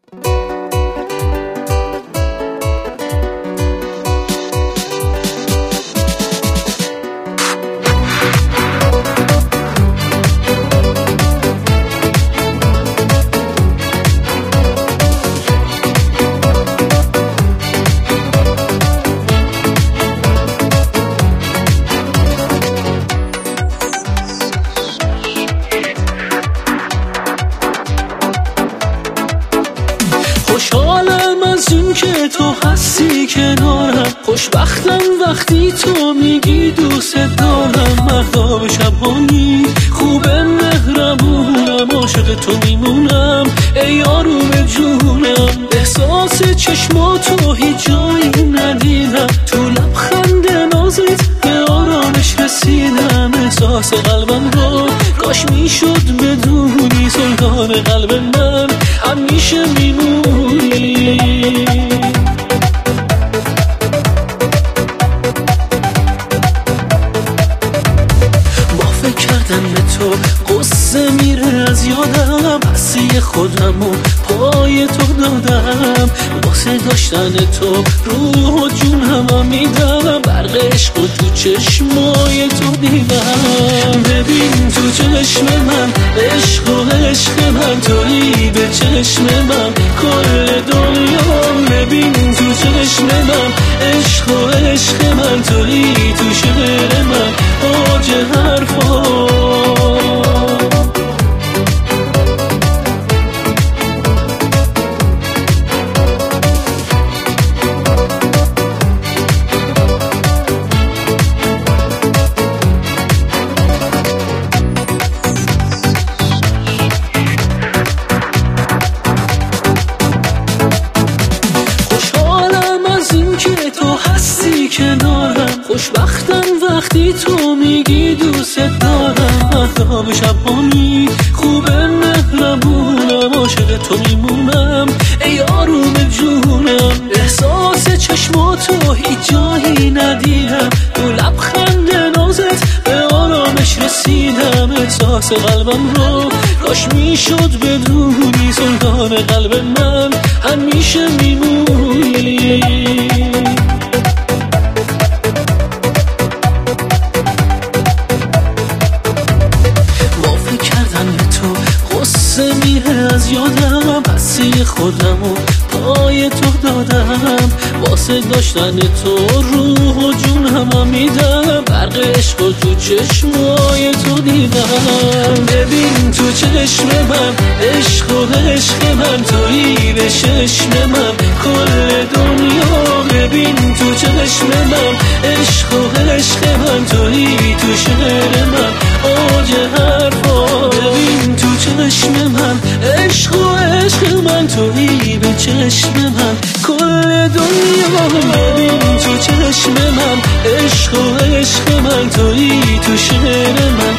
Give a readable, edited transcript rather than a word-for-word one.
خوشحالم از این که تو هستی کنارم، خوشبختم وقتی تو میگی دوست دارم. مهتاب شبانی خوبه مهربونم، عاشق تو میمونم ای آروم جونم. احساس چشماتو هیچ جایی ندیدم، تو لبخند نازت به آرامش رسیدم. احساس قلبم رو کاش میشد بدونی، سلطان قلب من همیشه میمونی. با فکر کردن به تو قصه میره از یادم، هستی خودم و پای تو دادم. واسه داشتن تو روح و جون همه میدم، برق عشق و تو چشمای تو دیدم. ببین تو چشم من عشق و عشق من تویی، به چشم من کل دنیا. ببین تو چشم من عشق و عشق من تویی، تو شعر من اوج حرفا. کنارم خوشبختم وقتی تو میگی دوست دارم. مهتاب شبانی خوبه مهربونم، عاشق تو میمونم ای آروم جونم. احساس چشماتو هیچ جایی ندیدم، تو لبخند نازت به آرامش رسیدم. احساس قلبم رو کاش میشد بدونی، سلطان قلب من همیشه میمونی. میره از یادم، هستی خودم و پای تو دادم. واسه داشتن تو روح و جون همه میدم، برق عشق و تو چشمای تو دیدم. ببین تو چشم من عشق و عشق من تویی، به چشم من کل دنیا. ببین تو چشم من عشق و عشق من تویی، تو شعر من اوج حرفا. ببین تو چشم من عشق و عشق من تویی، به چشم من کل دنیا. ببین تو چشم من عشق و عشق من تویی، تو شعر من